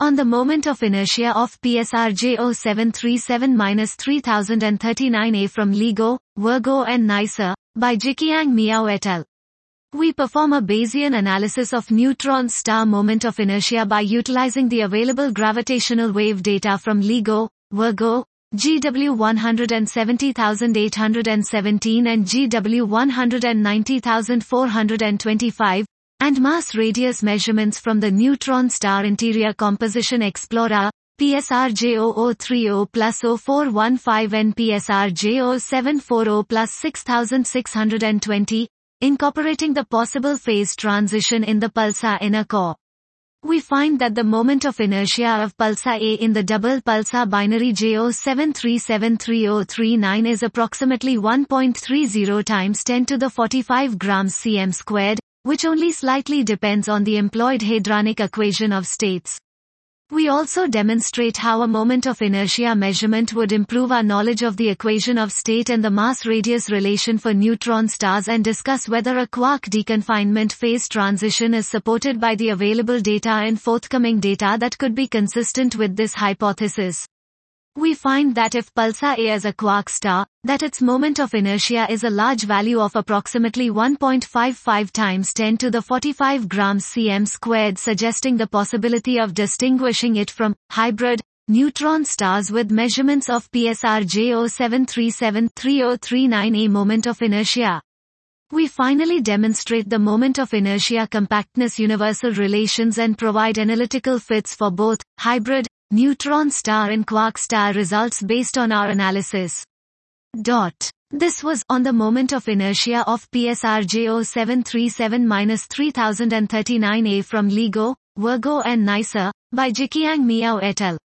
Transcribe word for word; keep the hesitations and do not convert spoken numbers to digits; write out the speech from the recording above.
on the moment of inertia of P S R J zero seven three seven dash three thousand thirty-nine A from LIGO, Virgo and NICER, by Jiqiang Miao et al. We perform a Bayesian analysis of neutron star moment of inertia by utilizing the available gravitational wave data from LIGO, Virgo, G W one hundred seventy thousand eight hundred seventeen and G W one hundred ninety thousand four hundred twenty-five, and mass radius measurements from the Neutron Star Interior Composition Explorer, P S R J zero zero three zero plus zero four one five and P S R J zero seven four zero plus six thousand six hundred twenty, incorporating the possible phase transition in the pulsar inner core. We find that the moment of inertia of pulsar A in the double pulsar binary J zero seven three seven three zero three nine is approximately one point three zero times ten to the forty-five grams cm squared, which only slightly depends on the employed hadronic equation of states. We also demonstrate how a moment of inertia measurement would improve our knowledge of the equation of state and the mass-radius relation for neutron stars and discuss whether a quark deconfinement phase transition is supported by the available data and forthcoming data that could be consistent with this hypothesis. We find that if pulsar A is a quark star, that its moment of inertia is a large value of approximately one point five five times ten to the forty-five grams cm squared, suggesting the possibility of distinguishing it from hybrid neutron stars with measurements of P S R J zero seven three seven three zero three nine A moment of inertia. We finally demonstrate the moment of inertia compactness universal relations and provide analytical fits for both hybrid neutron star and quark star results based on our analysis. Dot. This was on the moment of inertia of P S R J zero seven three seven dash three thousand thirty-nine A from LIGO, Virgo and NICER, by Jiqiang Miao et al.